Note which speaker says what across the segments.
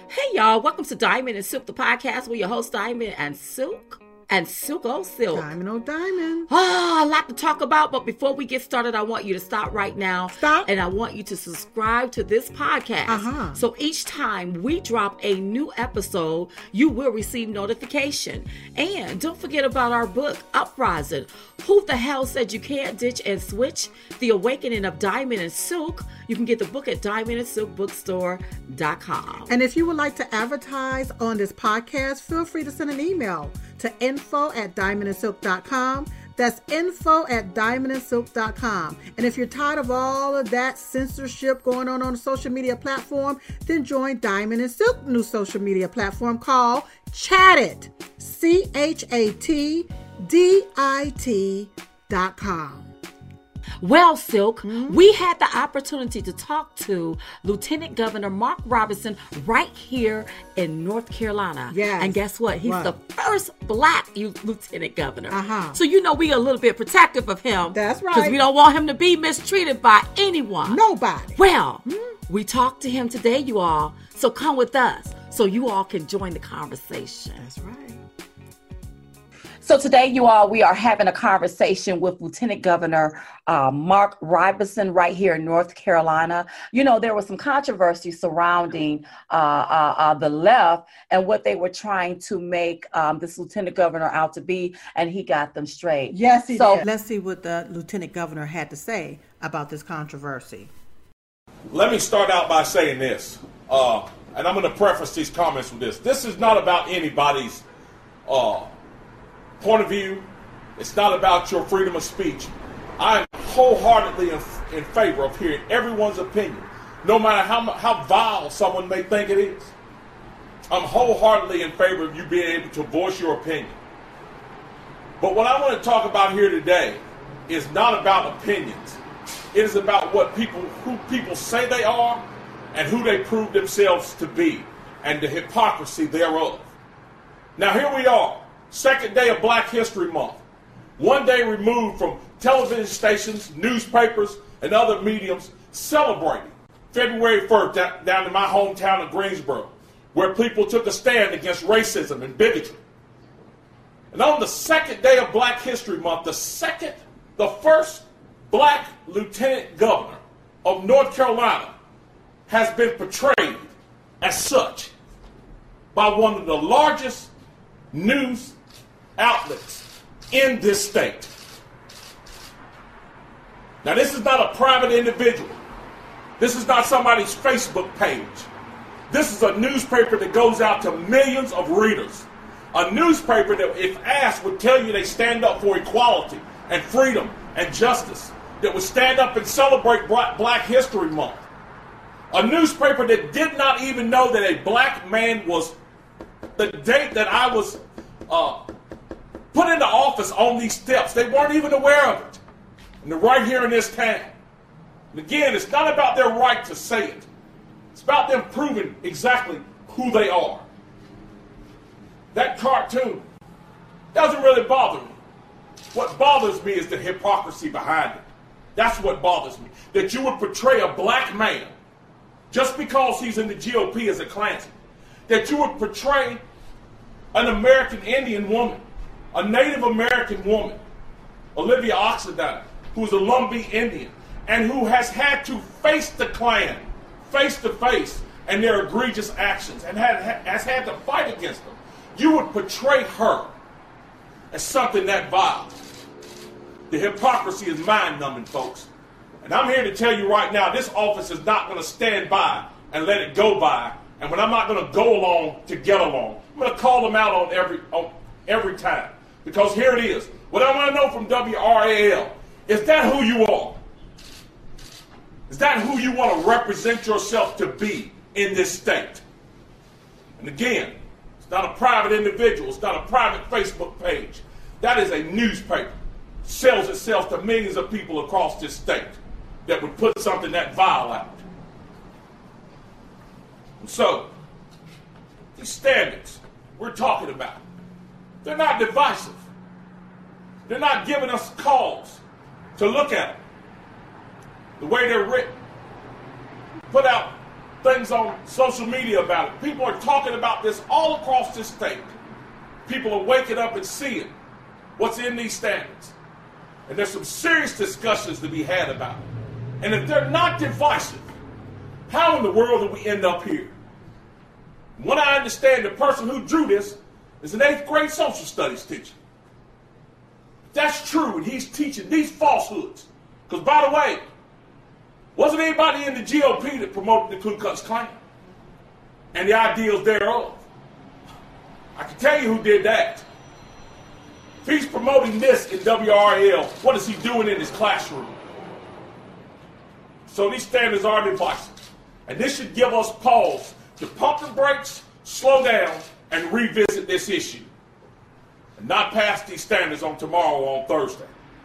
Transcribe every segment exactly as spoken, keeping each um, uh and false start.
Speaker 1: Hey y'all, welcome to Diamond and Silk, the podcast where your host Diamond and Silk and Silk oh Silk.
Speaker 2: Diamond oh Diamond.
Speaker 1: Ah, a lot to talk about, but before we get started, I want you to stop right now.
Speaker 2: Stop.
Speaker 1: And I want you to subscribe to this podcast.
Speaker 2: Uh-huh.
Speaker 1: So each time we drop a new episode, you will receive notification. And don't forget about our book, Uprising. Who the hell said you can't ditch and switch? The Awakening of Diamond and Silk. You can get the book at diamond and silk bookstore dot com.
Speaker 2: And if you would like to advertise on this podcast, feel free to send an email to info at diamond and silk dot com. That's info at diamond and silk dot com. And if you're tired of all of that censorship going on on the social media platform, then join Diamond and Silk new social media platform called Chattit. C H A T D I T dot com.
Speaker 1: Well, Silk, mm-hmm. we had the opportunity to talk to Lieutenant Governor Mark Robinson right here in North Carolina.
Speaker 2: Yes.
Speaker 1: And guess what? He's
Speaker 2: what?
Speaker 1: the first black lieutenant governor.
Speaker 2: Uh-huh.
Speaker 1: So, you know, we a little bit protective of him.
Speaker 2: That's right.
Speaker 1: Because we don't want him to be mistreated by anyone.
Speaker 2: Nobody.
Speaker 1: Well,
Speaker 2: mm-hmm.
Speaker 1: we talked to him today, you all. So come with us so you all can join the conversation.
Speaker 2: That's right.
Speaker 1: So today, you all, we are having a conversation with Lieutenant Governor uh, Mark Robinson right here in North Carolina. You know, there was some controversy surrounding uh, uh, uh, the left and what they were trying to make um, this Lieutenant Governor out to be, and he got them straight.
Speaker 2: Yes, he
Speaker 1: so,
Speaker 2: did. Let's see what the Lieutenant Governor had to say about this controversy.
Speaker 3: Let me start out by saying this, uh, and I'm going to preface these comments with this. This is not about anybody's uh, point of view. It's not about your freedom of speech. I am wholeheartedly in, in favor of hearing everyone's opinion, no matter how how vile someone may think it is. I'm wholeheartedly in favor of you being able to voice your opinion. But what I want to talk about here today is not about opinions. It is about what people, who people say they are and who they prove themselves to be, and the hypocrisy thereof. Now here we are. Second day of Black History Month. One day removed from television stations, newspapers, and other mediums celebrating February first down, down in my hometown of Greensboro, where people took a stand against racism and bigotry. And on the second day of Black History Month, the second, the first black lieutenant governor of North Carolina has been portrayed as such by one of the largest news outlets in this state. Now, this is not a private individual. This is not somebody's Facebook page. This is a newspaper that goes out to millions of readers. A newspaper that, if asked, would tell you they stand up for equality and freedom and justice, that would stand up and celebrate Black History Month. A newspaper that did not even know that a black man was, the date that I was uh, put into office on these steps, they weren't even aware of it. And they're right here in this town. And again, it's not about their right to say it. It's about them proving exactly who they are. That cartoon doesn't really bother me. What bothers me is the hypocrisy behind it. That's what bothers me. That you would portray a black man just because he's in the G O P as a Klansman. That you would portray an American Indian woman, a Native American woman, Olivia Oxendine, who's a Lumbee Indian, and who has had to face the Klan face to face and their egregious actions, and had, has had to fight against them. You would portray her as something that vile. The hypocrisy is mind-numbing, folks. And I'm here to tell you right now, this office is not going to stand by and let it go by. And when I'm not going to go along to get along, I'm going to call them out on every on every time. Because here it is. What I want to know from W R A L, is that who you are? Is that who you want to represent yourself to be in this state? And again, it's not a private individual. It's not a private Facebook page. That is a newspaper. It sells itself to millions of people across this state that would put something that vile out. And so, these standards we're talking about, they're not divisive. They're not giving us cause to look at them the way they're written, put out things on social media about it. People are talking about this all across this state. People are waking up and seeing what's in these standards. And there's some serious discussions to be had about it. And if they're not divisive, how in the world do we end up here? When I understand the person who drew this is an eighth grade social studies teacher. If that's true, and he's teaching these falsehoods. Because, by the way, wasn't anybody in the G O P that promoted the Ku Klux Klan and the ideals thereof? I can tell you who did that. If he's promoting this in W R L, what is he doing in his classroom? So these standards are divisive. And this should give us pause to pump the brakes, slow down, and revisit this issue. And not pass these standards on tomorrow or on Thursday.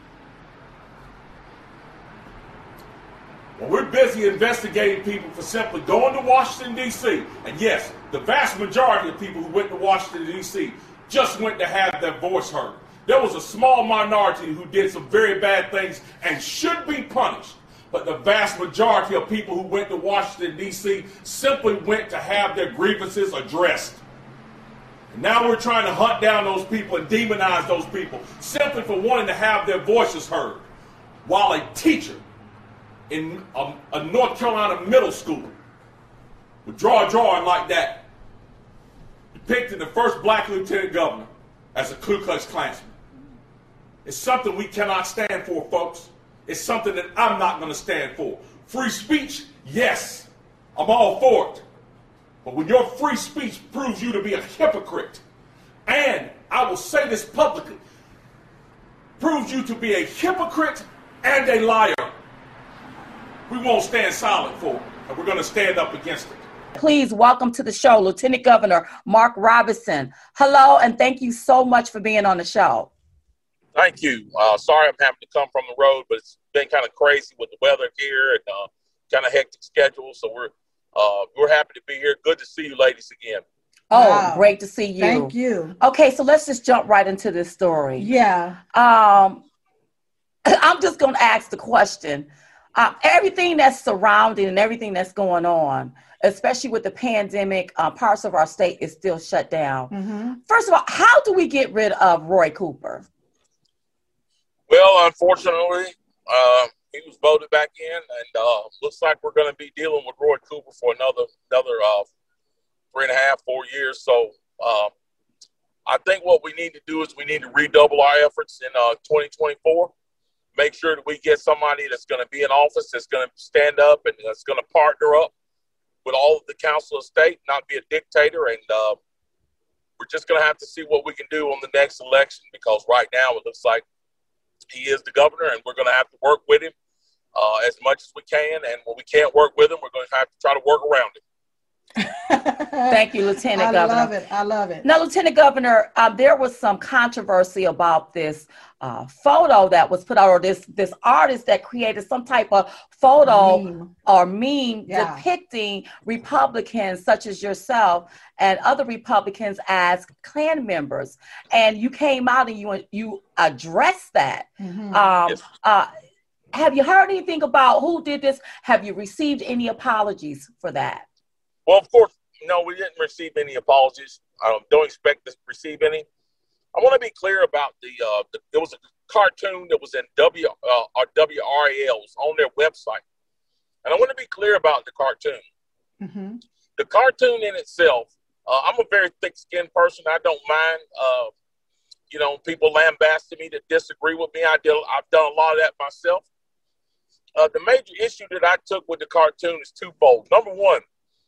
Speaker 3: When we're busy investigating people for simply going to Washington, D C, and yes, the vast majority of people who went to Washington, D C just went to have their voice heard. There was a small minority who did some very bad things and should be punished. But the vast majority of people who went to Washington, D C simply went to have their grievances addressed. And now we're trying to hunt down those people and demonize those people simply for wanting to have their voices heard. While a teacher in a, a North Carolina middle school would draw a drawing like that, depicting the first black lieutenant governor as a Ku Klux Klansman. It's something we cannot stand for, folks. It's something that I'm not going to stand for. Free speech, yes, I'm all for it. But when your free speech proves you to be a hypocrite, and I will say this publicly, proves you to be a hypocrite and a liar, we won't stand silent for it, and we're going to stand up against it.
Speaker 1: Please welcome to the show, Lieutenant Governor Mark Robinson. Hello, and thank you so much for being on the show.
Speaker 4: Thank you. Uh, sorry I'm having to come from the road, but it's been kind of crazy with the weather here and uh, kind of hectic schedule. So we're uh, we're happy to be here. Good to see you ladies again.
Speaker 1: Oh,
Speaker 2: Wow.
Speaker 1: Great to see you.
Speaker 2: Thank you.
Speaker 1: Okay, so let's just jump right into this story.
Speaker 2: Yeah.
Speaker 1: Um, I'm just going to ask the question. Uh, everything that's surrounding and everything that's going on, especially with the pandemic, uh, parts of our state is still shut down.
Speaker 2: Mm-hmm.
Speaker 1: First of all, how do we get rid of Roy Cooper?
Speaker 4: Well, unfortunately, uh, he was voted back in, and uh, looks like we're going to be dealing with Roy Cooper for another another uh, three and a half, four years. So uh, I think what we need to do is we need to redouble our efforts in uh, twenty twenty-four. Make sure that we get somebody that's going to be in office, that's going to stand up, and that's going to partner up with all of the council of state, not be a dictator. And uh, we're just going to have to see what we can do on the next election, because right now it looks like he is the governor, and we're going to have to work with him uh, as much as we can. And when we can't work with him, we're going to have to try to work around it.
Speaker 1: Thank you, Lieutenant
Speaker 2: I
Speaker 1: Governor.
Speaker 2: I love it. I love it.
Speaker 1: Now, Lieutenant Governor, uh, there was some controversy about this uh, photo that was put out, or this this artist that created some type of photo
Speaker 2: Meme.
Speaker 1: or meme
Speaker 2: Yeah.
Speaker 1: depicting Republicans such as yourself and other Republicans as Klan members. And you came out and you you addressed that.
Speaker 2: Mhm.
Speaker 1: Um,
Speaker 4: Yes.
Speaker 1: uh, have you heard anything about who did this? Have you received any apologies for that?
Speaker 4: Well, of course, no, we didn't receive any apologies. I don't expect to receive any. I want to be clear about the, uh, the there was a cartoon that was in W uh, or W R A L's on their website. And I want to be clear about the cartoon.
Speaker 2: Mm-hmm.
Speaker 4: The cartoon in itself, uh, I'm a very thick-skinned person. I don't mind, uh, you know, people lambasting me that disagree with me. I did, I've done a lot of that myself. Uh, the major issue that I took with the cartoon is twofold. Number one,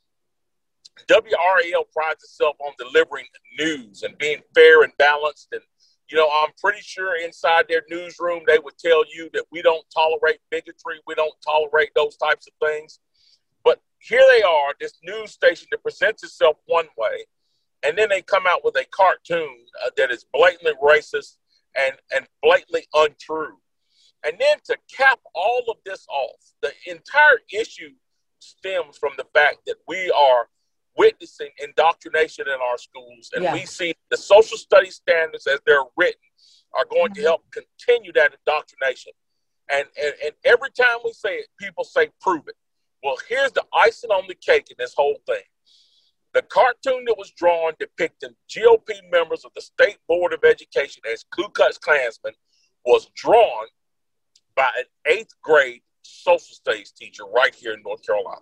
Speaker 4: W R A L prides itself on delivering news and being fair and balanced. And, you know, I'm pretty sure inside their newsroom, they would tell you that we don't tolerate bigotry. We don't tolerate those types of things. But here they are, this news station that presents itself one way, and then they come out with a cartoon uh, that is blatantly racist and, and blatantly untrue. And then to cap all of this off, the entire issue stems from the fact that we are witnessing indoctrination in our schools, and
Speaker 1: Yeah.
Speaker 4: we see the social studies standards as they're written are going mm-hmm. to help continue that indoctrination. And, and and every time we say it, people say, prove it. Well, here's the icing on the cake in this whole thing. The cartoon that was drawn depicting G O P members of the State Board of Education as Ku Klux Klansmen was drawn by an eighth grade social studies teacher right here in North Carolina.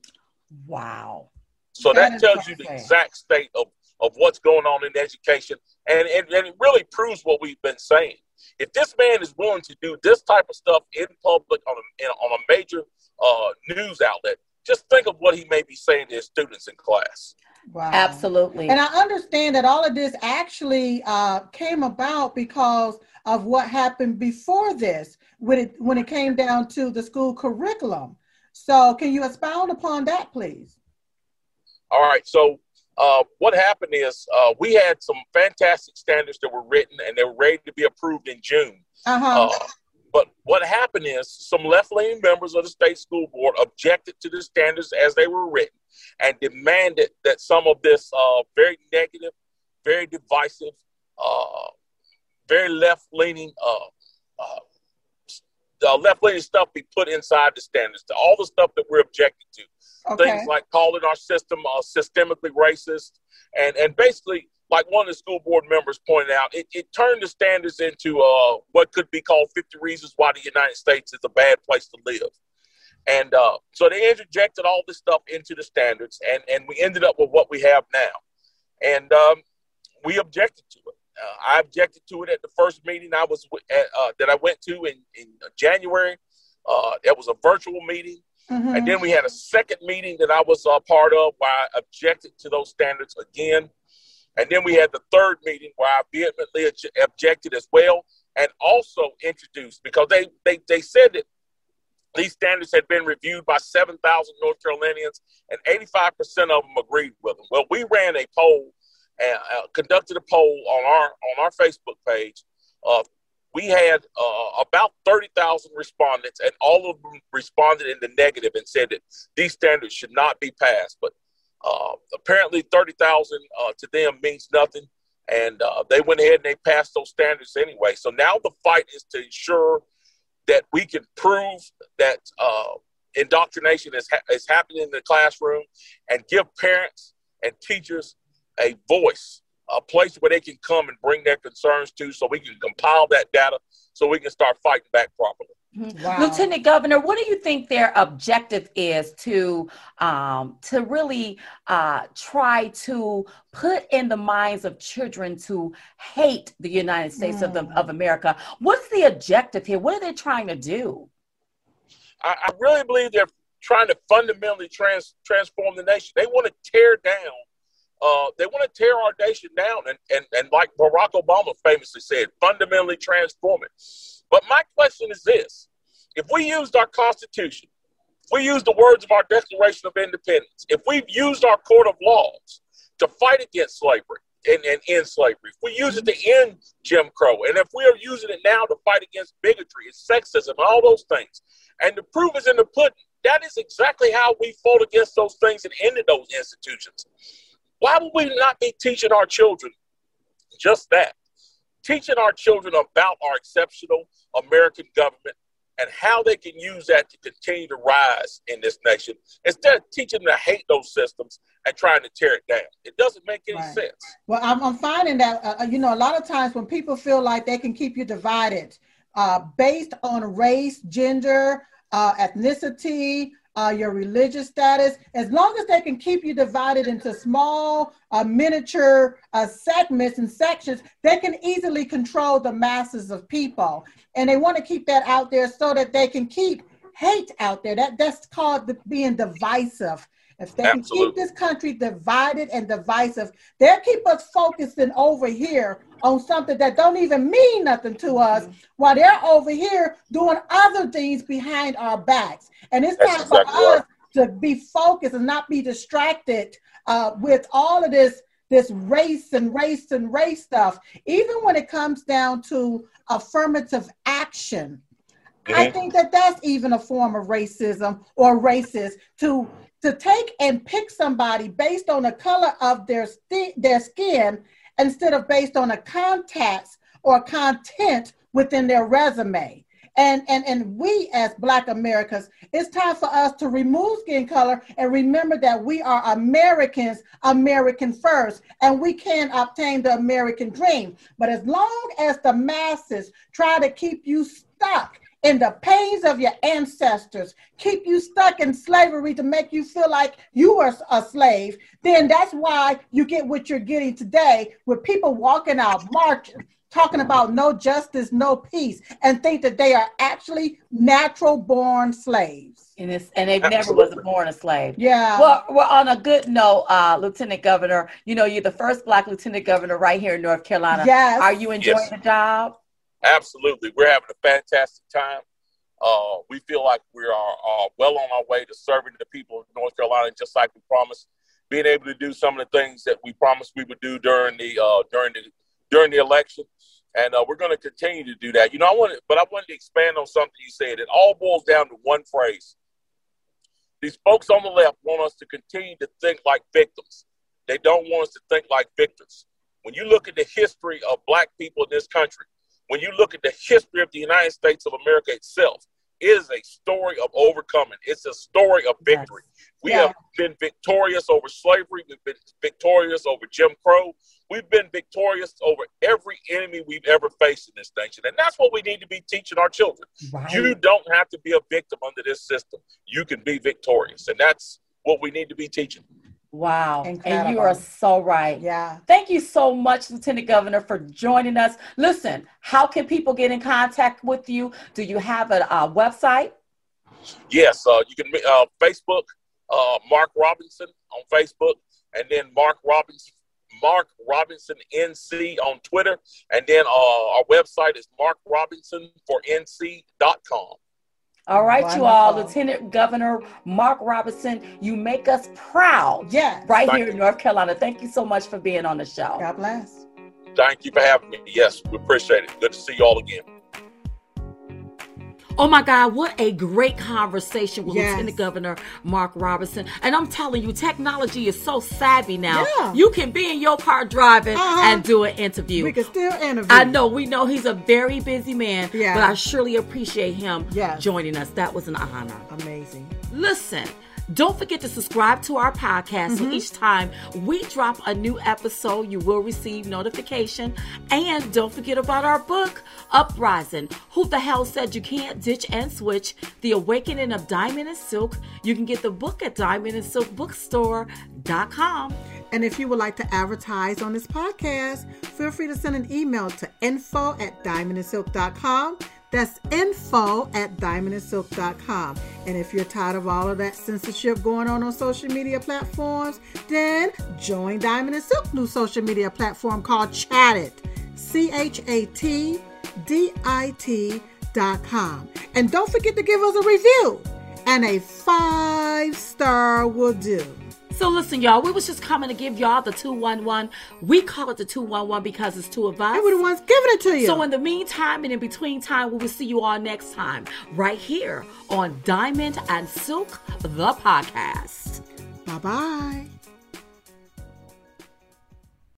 Speaker 1: Wow.
Speaker 4: So that, that tells you the exact state of, of what's going on in education. And, and, and it really proves what we've been saying. If this man is willing to do this type of stuff in public on a, in, on a major uh, news outlet, just think of what he may be saying to his students in class.
Speaker 2: Wow.
Speaker 1: Absolutely.
Speaker 2: And I understand that all of this actually uh, came about because of what happened before this, when it, when it came down to the school curriculum. So can you expound upon that, please?
Speaker 4: All right. So uh, what happened is uh, we had some fantastic standards that were written and they were ready to be approved in June.
Speaker 2: Uh-huh.
Speaker 4: Uh, but what happened is some left-leaning members of the state school board objected to the standards as they were written and demanded that some of this uh, very negative, very divisive, uh, very left-leaning uh, uh, uh, left-leaning stuff be put inside the standards, to all the stuff that we're objecting to. Okay. Things like calling our system uh, systemically racist. And, and basically, like one of the school board members pointed out, it, it turned the standards into uh, what could be called fifty reasons why the United States is a bad place to live. And uh, so they interjected all this stuff into the standards, and, and we ended up with what we have now. And um, we objected to it. Uh, I objected to it at the first meeting I was at, uh, that I went to in, in January. Uh, it was a virtual meeting. Mm-hmm. And then we had a second meeting that I was a part of where I objected to those standards again. And then we had the third meeting where I vehemently objected as well, and also introduced, because they, they, they said that these standards had been reviewed by seven thousand North Carolinians, and eighty-five percent of them agreed with them. Well, we ran a poll and uh, conducted a poll on our on our Facebook page. Uh, we had uh, about thirty thousand respondents, and all of them responded in the negative and said that these standards should not be passed. But uh, apparently thirty thousand uh, to them means nothing, and uh, they went ahead and they passed those standards anyway. So now the fight is to ensure that we can prove that uh, indoctrination is, ha- is happening in the classroom, and give parents and teachers a voice, a place where they can come and bring their concerns to, so we can compile that data so we can start fighting back properly.
Speaker 1: Wow. Lieutenant Governor, what do you think their objective is to um, to really uh, try to put in the minds of children to hate the United States mm. of, the, of America? What's the objective here? What are they trying to do?
Speaker 4: I, I really believe they're trying to fundamentally trans, transform the nation. They want to tear down Uh, they want to tear our nation down, and, and, and like Barack Obama famously said, fundamentally transform it. But my question is this: if we used our Constitution, if we used the words of our Declaration of Independence, if we've used our court of laws to fight against slavery and, and end slavery, if we use it to end Jim Crow, and if we are using it now to fight against bigotry and sexism and all those things, and the proof is in the pudding, that is exactly how we fought against those things and ended those institutions. Why would we not be teaching our children just that? Teaching our children about our exceptional American government and how they can use that to continue to rise in this nation, instead of teaching them to hate those systems and trying to tear it down. It doesn't make any right. sense.
Speaker 2: Well, I'm, I'm finding that, uh, you know, a lot of times when people feel like they can keep you divided uh, based on race, gender, uh, ethnicity, Uh, your religious status, as long as they can keep you divided into small, uh, miniature uh, segments and sections, they can easily control the masses of people. And they want to keep that out there so that they can keep hate out there. That, that's called the, being divisive. If they Absolutely. Can keep this country divided and divisive, they'll keep us focusing over here on something that don't even mean nothing to us, mm-hmm. while they're over here doing other things behind our backs. And it's time for us to be focused and not be distracted uh, with all of this, this race and race and race stuff. Even when it comes down to affirmative action, mm-hmm. I think that that's even a form of racism or racist to to take and pick somebody based on the color of their st- their skin instead of based on a context or content within their resume. And, and, and we as Black Americans, it's time for us to remove skin color and remember that we are Americans, American first, and we can obtain the American dream. But as long as the masses try to keep you stuck in the pains of your ancestors, keep you stuck in slavery to make you feel like you were a slave, then that's why you get what you're getting today with people walking out, marching, talking about no justice, no peace, and think that they are actually natural born slaves.
Speaker 1: And, it's, and they never was born a slave.
Speaker 2: Yeah.
Speaker 1: Well, well, on a good note, uh, Lieutenant Governor, you know, you're the first Black Lieutenant Governor right here in North Carolina.
Speaker 2: Yes.
Speaker 1: Are you enjoying
Speaker 4: Yes.
Speaker 1: the job?
Speaker 4: Absolutely. We're having a fantastic time. Uh, we feel like we are uh, well on our way to serving the people of North Carolina, just like we promised, being able to do some of the things that we promised we would do during the uh, during the during the election, and uh, we're going to continue to do that. You know, I wanted, but I wanted to expand on something you said. It all boils down to one phrase. These folks on the left want us to continue to think like victims. They don't want us to think like victors. When you look at the history of Black people in this country, when you look at the history of the United States of America itself, it is a story of overcoming. It's a story of victory. Yes. We yeah. have been victorious over slavery. We've been victorious over Jim Crow. We've been victorious over every enemy we've ever faced in this nation. And that's what we need to be teaching our children. Right. You don't have to be a victim under this system. You can be victorious. And that's what we need to be teaching.
Speaker 1: Wow.
Speaker 2: Incredible.
Speaker 1: And you are so right.
Speaker 2: Yeah.
Speaker 1: Thank you so much, Lieutenant Governor, for joining us. Listen, how can people get in contact with you? Do you have a, a website?
Speaker 4: Yes. Uh, you can uh, Facebook, uh, Mark Robinson on Facebook, and then Mark Robinson, Mark Robinson N C on Twitter. And then uh, our website is mark robinson for n c dot com.
Speaker 1: All right,
Speaker 2: Wonderful.
Speaker 1: You all, Lieutenant Governor Mark Robinson, you make us proud.
Speaker 2: Yes.
Speaker 1: Right
Speaker 4: Thank
Speaker 1: here
Speaker 4: you.
Speaker 1: in North Carolina. Thank you so much for being on the show.
Speaker 2: God bless.
Speaker 4: Thank you for having me. Yes, we appreciate it. Good to see you all again.
Speaker 5: Oh my God, what a great conversation with
Speaker 2: Yes.
Speaker 5: Lieutenant Governor Mark Robinson. And I'm telling you, technology is so savvy now.
Speaker 2: Yeah.
Speaker 5: You can be in your car driving
Speaker 2: Uh-huh.
Speaker 5: and do an interview.
Speaker 2: We can still interview.
Speaker 5: I know, we know he's a very busy man,
Speaker 2: Yeah.
Speaker 5: but I surely appreciate him
Speaker 2: Yes.
Speaker 5: joining us. That was an honor.
Speaker 2: Amazing.
Speaker 5: Listen, don't forget to subscribe to our podcast. So each time we drop a new episode, you will receive notification. And don't forget about our book, Uprising. Who the Hell Said You Can't Ditch and Switch? The Awakening of Diamond and Silk. You can get the book at diamond and silk bookstore dot com.
Speaker 2: And if you would like to advertise on this podcast, feel free to send an email to info at diamond and silk dot com. That's info at diamond and silk dot com. And if you're tired of all of that censorship going on on social media platforms, then join Diamond and Silk's new social media platform called Chatdit. C H A T D I T dot com. And don't forget to give us a review. And a five star will do.
Speaker 5: So listen, y'all, we was just coming to give y'all the two one one. We call it the two one one because it's two of us.
Speaker 2: And we're the ones giving it to you.
Speaker 5: So in the meantime and in between time, we will see you all next time right here on Diamond and Silk, the podcast.
Speaker 2: Bye-bye.